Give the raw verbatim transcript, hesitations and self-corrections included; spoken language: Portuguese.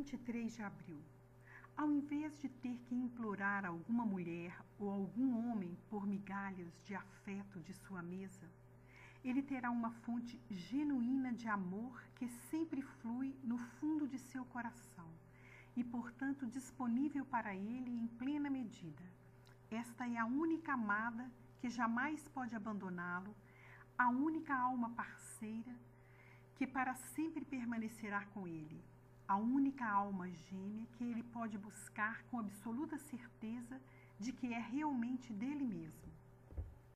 vinte e três de abril. Ao invés de ter que implorar alguma mulher ou algum homem por migalhas de afeto de sua mesa, ele terá uma fonte genuína de amor que sempre flui no fundo de seu coração e, portanto, disponível para ele em plena medida. Esta é a única amada que jamais pode abandoná-lo, a única alma parceira que para sempre permanecerá com ele, a única alma gêmea que ele pode buscar com absoluta certeza de que é realmente dele mesmo.